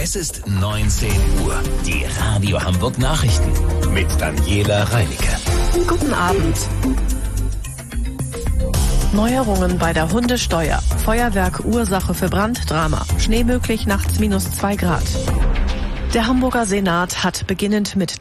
Es ist 19 Uhr. Die Radio Hamburg Nachrichten mit Daniela Reinicke. Guten Abend. Neuerungen bei der Hundesteuer. Feuerwerk Ursache für Branddrama. Schnee möglich nachts -2 Grad. Der Hamburger Senat hat beginnend mit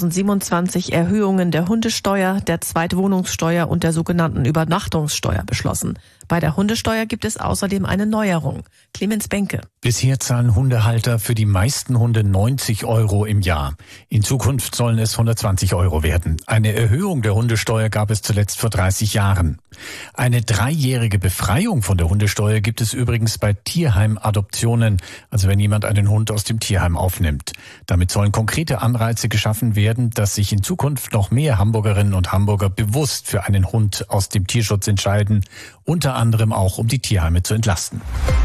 2027 Erhöhungen der Hundesteuer, der Zweitwohnungssteuer und der sogenannten Übernachtungssteuer beschlossen. Bei der Hundesteuer gibt es außerdem eine Neuerung. Clemens Benke. Bisher zahlen Hundehalter für die meisten Hunde 90 € im Jahr. In Zukunft sollen es 120 € werden. Eine Erhöhung der Hundesteuer gab es zuletzt vor 30 Jahren. Eine 3-jährige Befreiung von der Hundesteuer gibt es übrigens bei Tierheimadoptionen, also wenn jemand einen Hund aus dem Tierheim aufnimmt. Damit sollen konkrete Anreize geschaffen werden, dass sich in Zukunft noch mehr Hamburgerinnen und Hamburger bewusst für einen Hund aus dem Tierschutz entscheiden, unter anderem auch, um die Tierheime zu entlasten.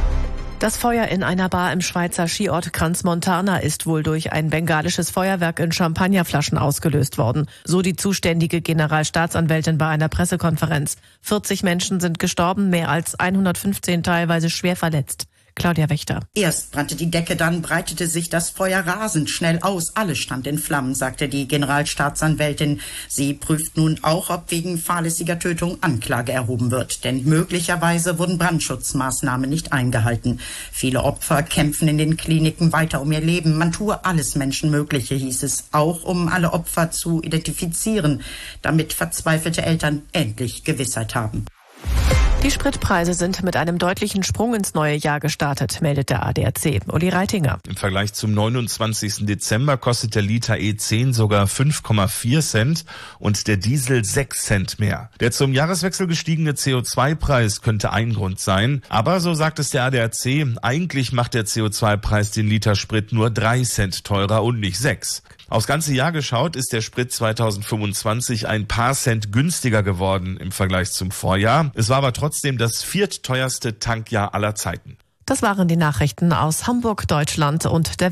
Das Feuer in einer Bar im Schweizer Skiort Crans-Montana ist wohl durch ein bengalisches Feuerwerk in Champagnerflaschen ausgelöst worden. So die zuständige Generalstaatsanwältin bei einer Pressekonferenz. 40 Menschen sind gestorben, mehr als 115 teilweise schwer verletzt. Claudia Wächter. Erst brannte die Decke, dann breitete sich das Feuer rasend schnell aus. Alles stand in Flammen, sagte die Generalstaatsanwältin. Sie prüft nun auch, ob wegen fahrlässiger Tötung Anklage erhoben wird. Denn möglicherweise wurden Brandschutzmaßnahmen nicht eingehalten. Viele Opfer kämpfen in den Kliniken weiter um ihr Leben. Man tue alles Menschenmögliche, hieß es, auch um alle Opfer zu identifizieren, damit verzweifelte Eltern endlich Gewissheit haben. Die Spritpreise sind mit einem deutlichen Sprung ins neue Jahr gestartet, meldet der ADAC. Uli Reitinger. Im Vergleich zum 29. Dezember kostet der Liter E10 sogar 5,4 Cent und der Diesel 6 Cent mehr. Der zum Jahreswechsel gestiegene CO2-Preis könnte ein Grund sein. Aber, so sagt es der ADAC, eigentlich macht der CO2-Preis den Liter Sprit nur 3 Cent teurer und nicht 6. Aufs ganze Jahr geschaut ist der Sprit 2025 ein paar Cent günstiger geworden im Vergleich zum Vorjahr. Es war aber trotzdem das viertteuerste Tankjahr aller Zeiten. Das waren die Nachrichten aus Hamburg, Deutschland und der